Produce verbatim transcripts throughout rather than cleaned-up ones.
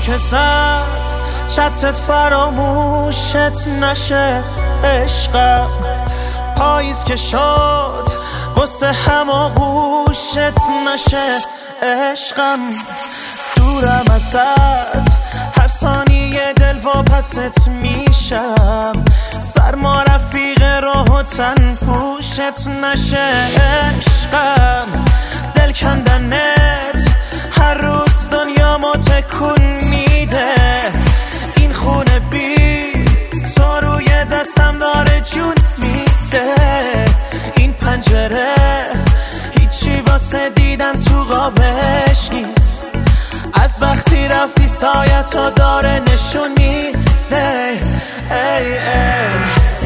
که زد چترت فراموشت نشه عشقم، پاییز که شد قصه هماغوشت نشه عشقم. دورم ازت هر ثانیه دل واپست میشم، سرما رفیق راه و تن پوشت نشه عشقم. دل کندنت هر روز دنیا ما تکون میده، این خونه بی تو روی دستم داره جون میده. این پنجره هیچی واسه دیدن تو قابش نیست، از وقتی رفتی سایتو داره نشون میده. ای ای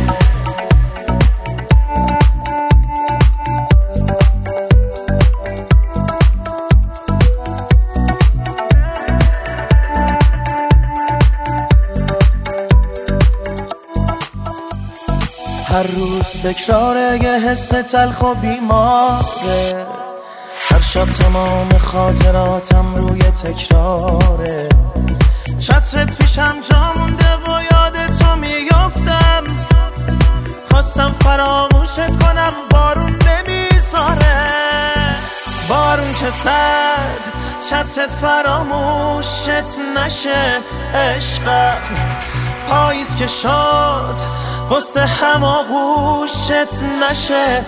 هر روز تکراره یه حس تلخ و بیماره، هر شب تمام خاطراتم روی تکراره. چترت پیشم جا مونده و یاد تو میافتم، خواستم فراموشت کنم بارون نمیذاره. بارون که زد چترت فراموشت نشه عشقم، پاییز که شد قصه هماغوشت نشه.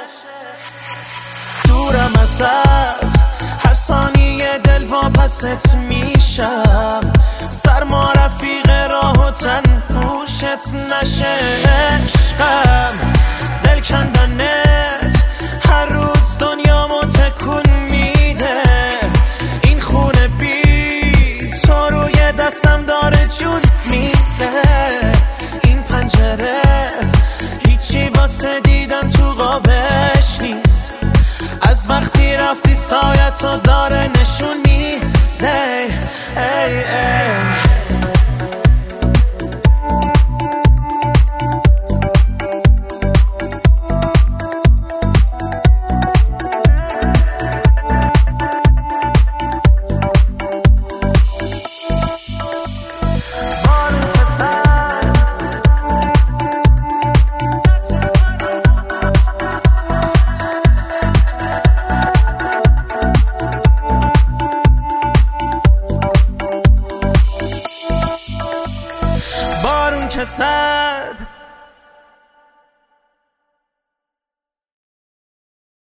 دورم ازت هر ثانیه دل واپست میشم، سرما رفیق راه و تن پوشت نشه عشقم. دل کندنت هر روز دنیا ما تکون میده، این خونه بی تو روی دستم داره جون میده. این پنجره هیچی واسه دیدن تو قابش نیست، از وقتی رفتی سایتو داره